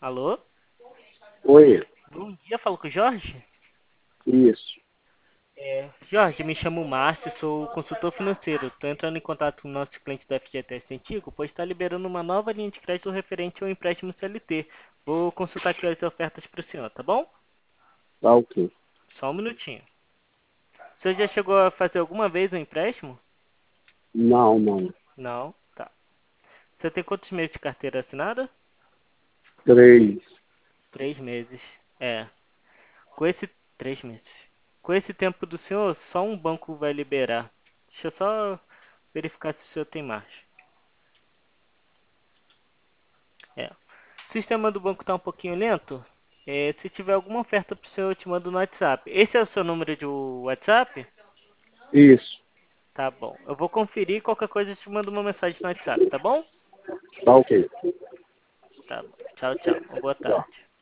Alô? Oi, Bom dia, falo com o Jorge. isso. Jorge, me chamo Márcio, sou consultor financeiro. Estou entrando em contato com o nosso cliente do FGTS Antigo, pois está liberando uma nova linha de crédito referente ao empréstimo CLT. Vou consultar aqui as ofertas para o senhor, tá bom? Tá ok. Só um minutinho. O senhor já chegou a fazer alguma vez um empréstimo? Não, não. Não? Tá. Você tem quantos meses de carteira assinada? 3. 3 meses. É. Com esse... 3 meses. Com esse tempo do senhor, só um banco vai liberar. Deixa eu só verificar se o senhor tem margem. É. O sistema do banco está um pouquinho lento. Se tiver alguma oferta para o senhor, eu te mando no WhatsApp. Esse é o seu número de WhatsApp? Isso. Tá bom. Eu vou conferir qualquer coisa eu te mando uma mensagem no WhatsApp, tá bom? Tá ok. Tá bom. Tchau, tchau. Uma boa Tá. tarde.